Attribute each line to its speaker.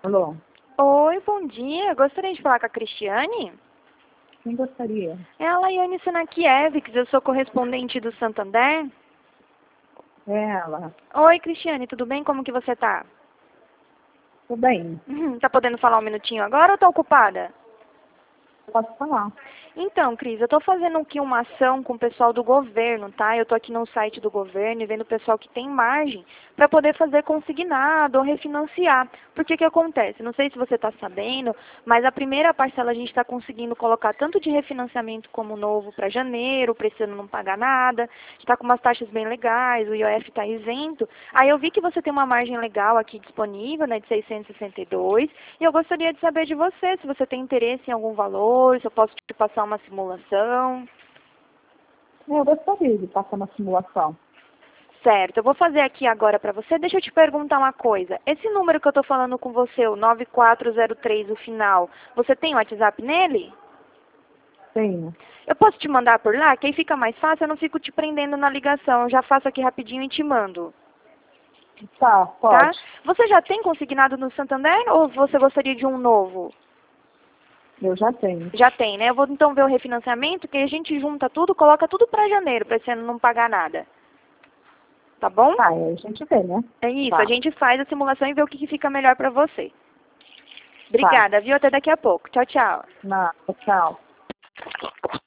Speaker 1: Alô,
Speaker 2: Oi, bom dia. Gostaria de falar com a Cristiane?
Speaker 1: quem gostaria?
Speaker 2: É a Laiane Sinakiewicz, eu sou correspondente do Santander.
Speaker 1: É ela.
Speaker 2: Oi, Cristiane, tudo bem? Como que você tá?
Speaker 1: Tudo bem,
Speaker 2: Tá podendo falar um minutinho agora ou tá ocupada?
Speaker 1: eu posso falar.
Speaker 2: Então, Cris, eu tô fazendo aqui uma ação com o pessoal do governo, tá? Eu tô aqui no site do governo e vendo o pessoal que tem margem para poder fazer consignado ou refinanciar. Porque que acontece? Não sei se você está sabendo, mas a primeira parcela a gente está conseguindo colocar tanto de refinanciamento como novo para janeiro, para esse ano não pagar nada. Está com umas taxas bem legais, o IOF está isento. Aí eu vi que você tem uma margem legal aqui disponível, né, de 662, e eu gostaria de saber de você, se você tem interesse em algum valor, se eu posso te passar uma simulação.
Speaker 1: Eu gostaria de passar uma simulação.
Speaker 2: Certo, eu vou fazer aqui agora para você. Deixa eu te perguntar uma coisa. Esse número que eu estou falando com você, o 9403, o final, você tem WhatsApp nele?
Speaker 1: Tenho.
Speaker 2: Eu posso te mandar por lá? Que aí fica mais fácil, eu não fico te prendendo na ligação. Eu já faço aqui rapidinho e te mando.
Speaker 1: Tá,
Speaker 2: Tá?
Speaker 1: pode.
Speaker 2: Você já tem consignado no Santander ou você gostaria de um novo?
Speaker 1: Eu já tenho.
Speaker 2: Já tem, né? Eu vou então ver o refinanciamento, que a gente junta tudo, coloca tudo para janeiro, para esse ano não pagar nada. Tá bom?
Speaker 1: Tá, aí a gente vê, né?
Speaker 2: É isso, a
Speaker 1: Tá,
Speaker 2: gente faz a simulação e vê o que fica melhor para você.
Speaker 1: tá.
Speaker 2: Obrigada, viu? Até daqui a pouco. Tchau, tchau.
Speaker 1: Nada, tchau.